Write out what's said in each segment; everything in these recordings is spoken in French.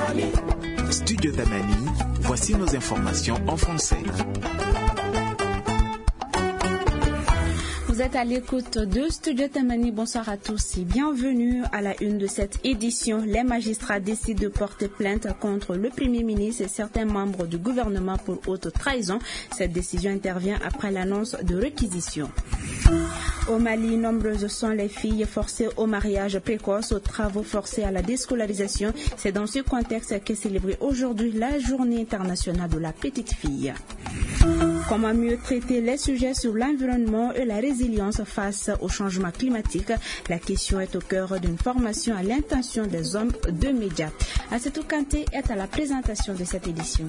Studio Tamani, voici nos informations en français. Vous êtes à l'écoute de Studio Tamani. Bonsoir à tous et bienvenue à la une de cette édition. Les magistrats décident de porter plainte contre le Premier ministre et certains membres du gouvernement pour haute trahison. Cette décision intervient après l'annonce de réquisition. Au Mali, nombreuses sont les filles forcées au mariage précoce, aux travaux forcés à la déscolarisation. C'est dans ce contexte qu'est célébrée aujourd'hui la Journée internationale de la petite fille. Comment mieux traiter les sujets sur l'environnement et la résilience face au changement climatique? La question est au cœur d'une formation à l'intention des hommes de médias. Assetou Kanté est à la présentation de cette édition.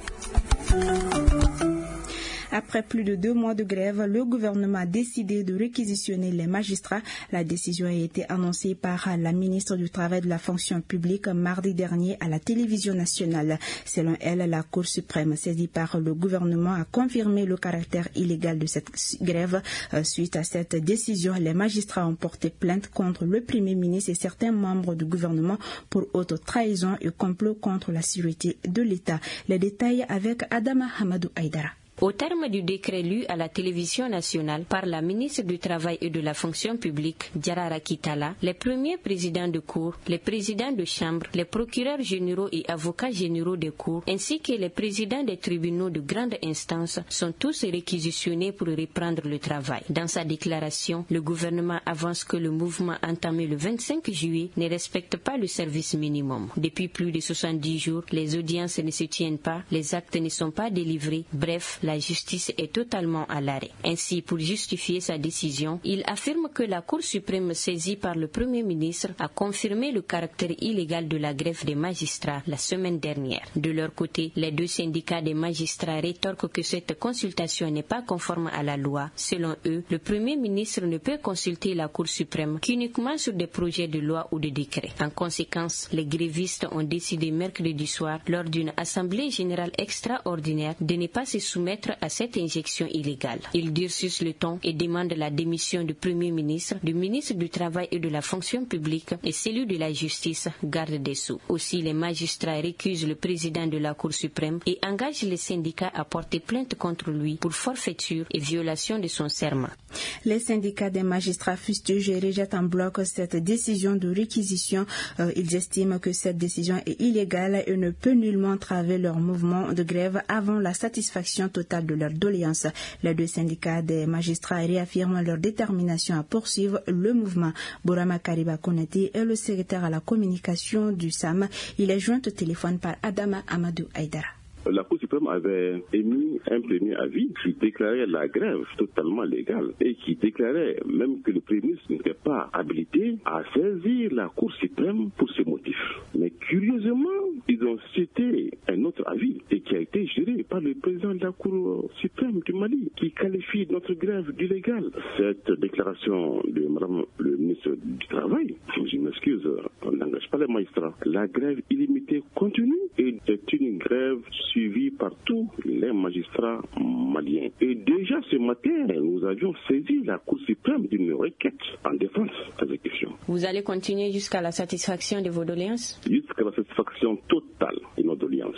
Après plus de 2 mois de grève, le gouvernement a décidé de réquisitionner les magistrats. La décision a été annoncée par la ministre du Travail et de la Fonction publique mardi dernier à la télévision nationale. Selon elle, la Cour suprême, saisie par le gouvernement, a confirmé le caractère illégal de cette grève. Suite à cette décision, les magistrats ont porté plainte contre le Premier ministre et certains membres du gouvernement pour haute trahison et complot contre la sécurité de l'État. Les détails avec Adama Hamadou Aïdara. Au terme du décret lu à la télévision nationale par la ministre du Travail et de la Fonction publique, Diarra Kitala, les premiers présidents de cour, les présidents de chambre, les procureurs généraux et avocats généraux des cours, ainsi que les présidents des tribunaux de grande instance sont tous réquisitionnés pour reprendre le travail. Dans sa déclaration, le gouvernement avance que le mouvement entamé le 25 juillet ne respecte pas le service minimum. Depuis plus de 70 jours, les audiences ne se tiennent pas, les actes ne sont pas délivrés, bref, la justice est totalement à l'arrêt. Ainsi, pour justifier sa décision, il affirme que la Cour suprême saisie par le Premier ministre a confirmé le caractère illégal de la grève des magistrats la semaine dernière. De leur côté, les 2 syndicats des magistrats rétorquent que cette consultation n'est pas conforme à la loi. Selon eux, le Premier ministre ne peut consulter la Cour suprême qu'uniquement sur des projets de loi ou de décret. En conséquence, les grévistes ont décidé mercredi soir, lors d'une assemblée générale extraordinaire, de ne pas se soumettre à cette injection illégale. Ils durcissent le ton et demandent la démission du Premier ministre, du ministre du Travail et de la Fonction publique et celui de la Justice, garde des Sceaux. Aussi, les magistrats récusent le président de la Cour suprême et engagent les syndicats à porter plainte contre lui pour forfaiture et violation de son serment. Les syndicats des magistrats fustigent et rejettent en bloc cette décision de réquisition. Ils estiment que cette décision est illégale et ne peut nullement entraver leur mouvement de grève avant la satisfaction totale de leur doléance. Les 2 syndicats des magistrats réaffirment leur détermination à poursuivre le mouvement. Bourama Kariba Konati est le secrétaire à la communication du SAM. Il est joint au téléphone par Adama Amadou Aïdara. La Cour suprême avait émis un premier avis qui déclarait la grève totalement légale et qui déclarait même que le Premier ministre n'était pas habilité à saisir la Cour suprême pour ce motif. Mais curieusement, ils ont cité un autre avis et qui a été géré par le président de la Cour suprême du Mali qui qualifie notre grève d'illégale. Cette déclaration de Madame le ministre du Travail, je m'excuse, on n'engage pas les magistrats. La grève illimitée continue et c'est une grève suivi par tous les magistrats maliens. Et déjà ce matin, nous avions saisi la Cour suprême d'une requête en défense d'exécution. Vous allez continuer jusqu'à la satisfaction de vos doléances? Jusqu'à la satisfaction totale de nos doléances.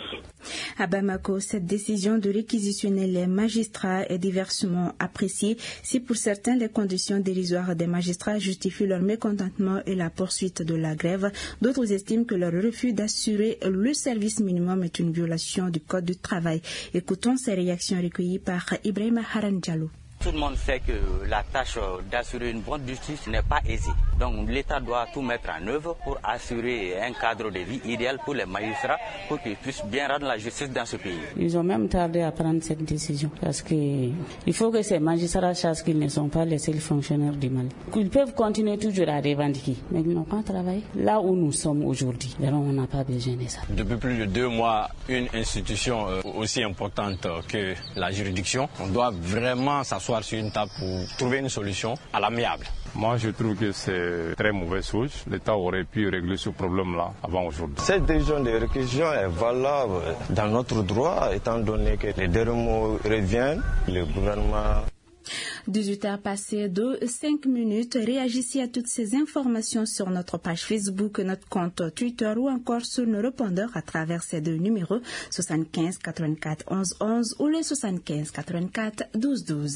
À Bamako, cette décision de réquisitionner les magistrats est diversement appréciée. Si pour certains, les conditions dérisoires des magistrats justifient leur mécontentement et la poursuite de la grève, d'autres estiment que leur refus d'assurer le service minimum est une violation du Code du travail. Écoutons ces réactions recueillies par Ibrahima Haran Diallo. Tout le monde sait que la tâche d'assurer une bonne justice n'est pas aisée. Donc l'État doit tout mettre en œuvre pour assurer un cadre de vie idéal pour les magistrats pour qu'ils puissent bien rendre la justice dans ce pays. Ils ont même tardé à prendre cette décision parce qu'il faut que ces magistrats sachent qu'ils ne sont pas les seuls fonctionnaires du Mali. Ils peuvent continuer toujours à revendiquer, mais ils n'ont pas travaillé. Là où nous sommes aujourd'hui, on n'a pas besoin de ça. Depuis plus de 2 mois, une institution aussi importante que la juridiction, on doit vraiment s'asseoir sur une table pour trouver une solution à l'amiable. Moi, je trouve que c'est très mauvaise chose. L'État aurait pu régler ce problème-là avant aujourd'hui. Cette décision de réquisition est valable dans notre droit, étant donné que les derniers mots reviennent. Le gouvernement 18h passées de 5 minutes. Réagissez à toutes ces informations sur notre page Facebook, notre compte Twitter ou encore sur nos répondeurs à travers ces deux numéros 75 84 11 11 ou le 75 84 12 12.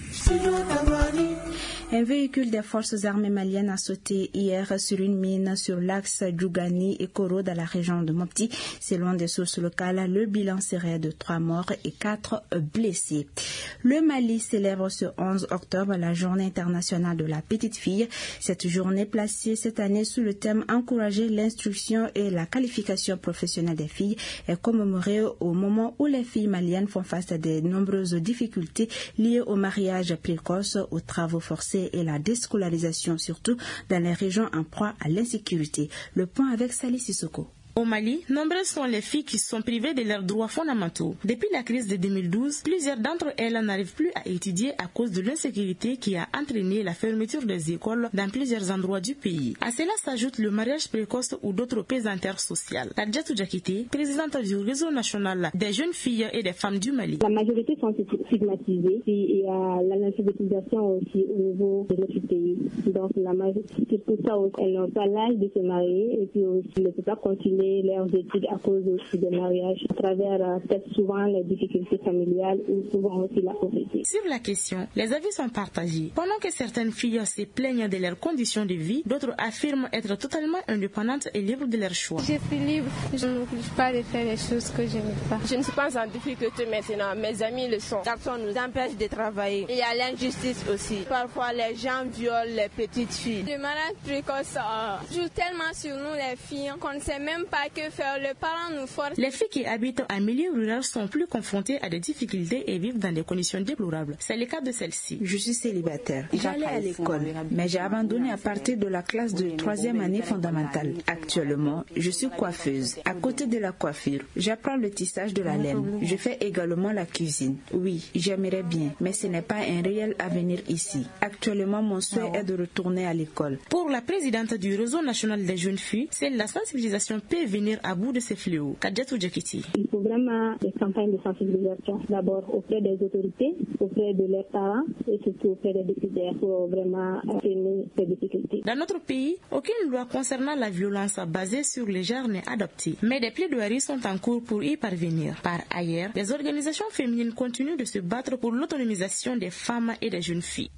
Un véhicule des forces armées maliennes a sauté hier sur une mine sur l'axe Djougani et Koro dans la région de Mopti. Selon des sources locales, le bilan serait de 3 morts et 4 blessés. Le Mali célèbre ce 11 octobre la journée internationale de la petite fille. Cette journée placée cette année sous le thème encourager l'instruction et la qualification professionnelle des filles est commémorée au moment où les filles maliennes font face à de nombreuses difficultés liées au mariage précoce, aux travaux forcés et la déscolarisation, surtout dans les régions en proie à l'insécurité. Le point avec Sali Sissoko. Au Mali, nombreuses sont les filles qui sont privées de leurs droits fondamentaux. Depuis la crise de 2012, plusieurs d'entre elles n'arrivent plus à étudier à cause de l'insécurité qui a entraîné la fermeture des écoles dans plusieurs endroits du pays. À cela s'ajoute le mariage précoce ou d'autres pesanteurs sociales. Tadjatou Diakité, présidente du réseau national des jeunes filles et des femmes du Mali. La majorité sont stigmatisées et il y a l'analphabétisation aussi au niveau de notre pays. Donc la majorité, c'est pour ça qu'elles n'ont pas l'âge de se marier et puis aussi ne peuvent pas continuer leurs études à cause aussi des mariages, à travers peut-être souvent les difficultés familiales ou souvent aussi la pauvreté. Sur la question, les avis sont partagés. Pendant que certaines filles se plaignent de leurs conditions de vie, d'autres affirment être totalement indépendantes et libres de leur choix. Je suis libre, je ne m'oblige pas de faire les choses que je ne veux pas. Je ne suis pas en difficulté maintenant, mes amis le sont. Garçons nous empêchent de travailler. Il y a l'injustice aussi. Parfois les gens violent les petites filles. Le mariage précoce joue tellement sur nous les filles qu'on ne sait même pas que faire. Les parents nous forcent. Les filles qui habitent en milieu rural sont plus confrontées à des difficultés et vivent dans des conditions déplorables. C'est le cas de celle-ci. Je suis célibataire. J'allais à l'école, mais j'ai abandonné à partir de la classe de 3e année fondamentale. Actuellement, je suis coiffeuse. À côté de la coiffure, j'apprends le tissage de la laine. Je fais également la cuisine. Oui, j'aimerais bien, mais ce n'est pas un réel avenir ici. Actuellement, mon souhait est de retourner à l'école. Pour la présidente du réseau national des jeunes filles, c'est la sensibilisation peut venir à bout de ces fléaux. Tadjatou Diakité. Il faut vraiment des campagnes de sensibilisation, d'abord auprès des autorités, auprès de leurs parents et surtout auprès des décideurs pour vraiment freiner ces difficultés. Dans notre pays, aucune loi concernant la violence basée sur les genres n'est adoptée, mais des plaidoiries sont en cours pour y parvenir. Par ailleurs, les organisations féminines continuent de se battre pour l'autonomisation des femmes et des jeunes filles.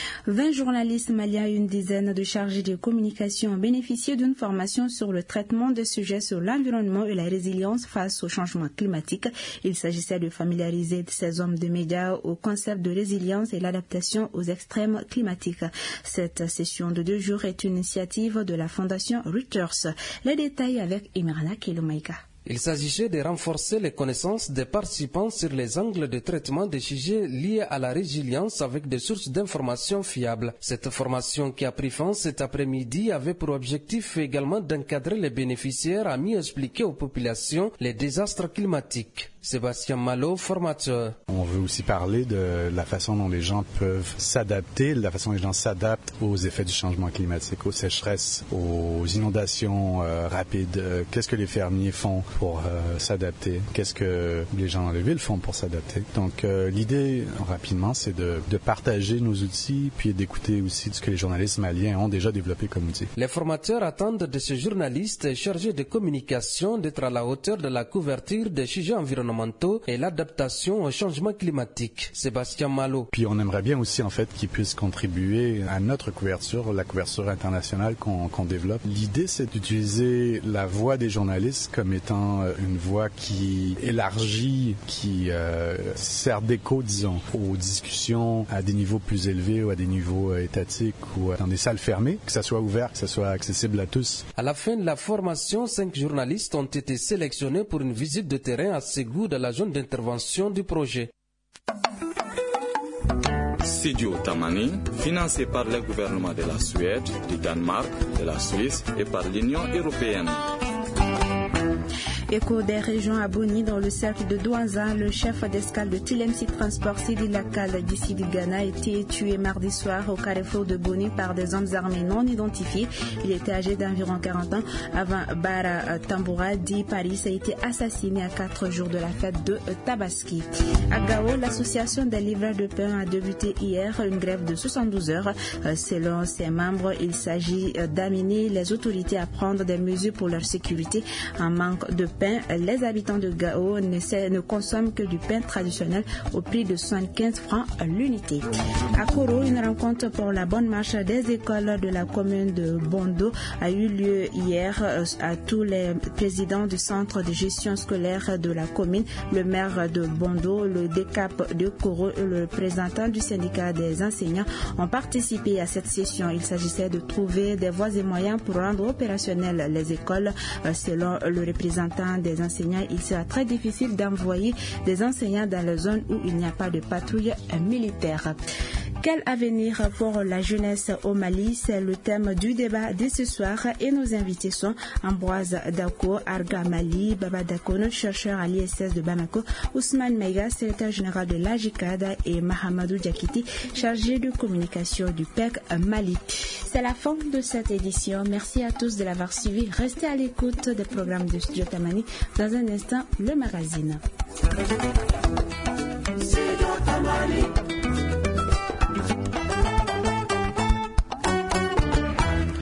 20 journalistes maliens et une dizaine de chargés de communication ont bénéficié d'une formation sur le traitement des sujets sur l'environnement et la résilience face au changement climatique. Il s'agissait de familiariser ces hommes de médias au concept de résilience et l'adaptation aux extrêmes climatiques. Cette session de 2 jours est une initiative de la Fondation Reuters. Les détails avec Emirana Kilomaïka. Il s'agissait de renforcer les connaissances des participants sur les angles de traitement des sujets liés à la résilience avec des sources d'informations fiables. Cette formation qui a pris fin cet après-midi avait pour objectif également d'encadrer les bénéficiaires à mieux expliquer aux populations les désastres climatiques. Sébastien Malo, formateur. On veut aussi parler de la façon dont les gens peuvent s'adapter, la façon dont les gens s'adaptent aux effets du changement climatique, aux sécheresses, aux inondations rapides. Qu'est-ce que les fermiers font pour s'adapter? Qu'est-ce que les gens dans les villes font pour s'adapter? Donc l'idée, rapidement, c'est de partager nos outils puis d'écouter aussi ce que les journalistes maliens ont déjà développé comme outils. Les formateurs attendent de ces journalistes chargés de communication d'être à la hauteur de la couverture des sujets environnementaux et l'adaptation au changement climatique. Sébastien Malo. Puis on aimerait bien aussi en fait qu'ils puissent contribuer à notre couverture, la couverture internationale qu'on développe. L'idée c'est d'utiliser la voix des journalistes comme étant une voix qui élargit, qui sert d'écho, disons, aux discussions à des niveaux plus élevés ou à des niveaux étatiques ou dans des salles fermées, que ça soit ouvert, que ça soit accessible à tous. À la fin de la formation, 5 journalistes ont été sélectionnés pour une visite de terrain à Ségou de la zone d'intervention du projet. Studio Tamani, financé par le gouvernement de la Suède, du Danemark, de la Suisse et par l'Union européenne. Écho des régions à Boni, dans le cercle de Douanza, le chef d'escale de Tilemsi Transport Sidi Lakal d'ici du Ghana a été tué mardi soir au carrefour de Boni par des hommes armés non identifiés. Il était âgé d'environ 40 ans. Avant Bara Tamboura dit Paris a été assassiné à 4 jours de la fête de Tabaski. À Gao, l'association des livreurs de pain a débuté hier une grève de 72 heures. Selon ses membres, il s'agit d'amener les autorités à prendre des mesures pour leur sécurité. En manque de pain, les habitants de Gao ne consomment que du pain traditionnel au prix de 75 francs l'unité. À Koro, une rencontre pour la bonne marche des écoles de la commune de Bondo a eu lieu hier à tous les présidents du centre de gestion scolaire de la commune, le maire de Bondo, le DECAP de Koro et le représentant du syndicat des enseignants ont participé à cette session. Il s'agissait de trouver des voies et moyens pour rendre opérationnelles les écoles. Selon le représentant des enseignants, il sera très difficile d'envoyer des enseignants dans les zones où il n'y a pas de patrouille militaire. Quel avenir pour la jeunesse au Mali? C'est le thème du débat de ce soir et nos invités sont Ambroise Dako, Arga Mali, Baba Dako, notre chercheur à l'ISS de Bamako, Ousmane Meiga, secrétaire général de l'AJICAD et Mahamadou Diakiti, chargé de communication du PEC Mali. C'est la fin de cette édition. Merci à tous de l'avoir suivi. Restez à l'écoute des programmes de Studio Tamani. Dans un instant, le magazine. Studio Tamani.